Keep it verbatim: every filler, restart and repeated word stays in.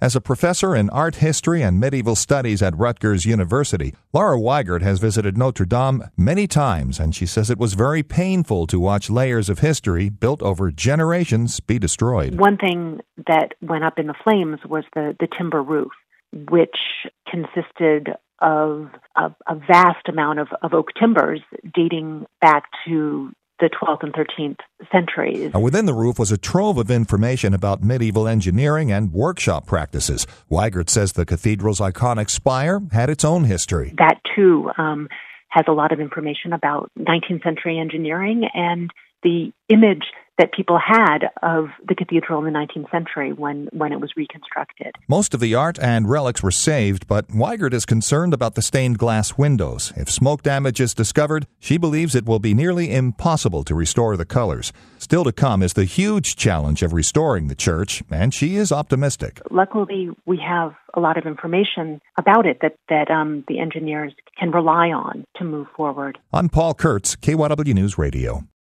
As a professor in art history and medieval studies at Rutgers University, Laura Weigert has visited Notre Dame many times, and she says it was very painful to watch layers of history built over generations be destroyed. One thing that went up in the flames was the, the timber roof, which consisted of a, a vast amount of, of oak timbers dating back to the twelfth and thirteenth centuries. Now, within the roof was a trove of information about medieval engineering and workshop practices. Weigert says the cathedral's iconic spire had its own history. That, too, um, has a lot of information about nineteenth century engineering and the image that people had of the cathedral in the nineteenth century when, when it was reconstructed. Most of the art and relics were saved, but Weigert is concerned about the stained glass windows. If smoke damage is discovered, she believes it will be nearly impossible to restore the colors. Still to come is the huge challenge of restoring the church, and she is optimistic. Luckily, we have a lot of information about it that, that um, the engineers can rely on to move forward. I'm Paul Kurtz, K Y W News Radio.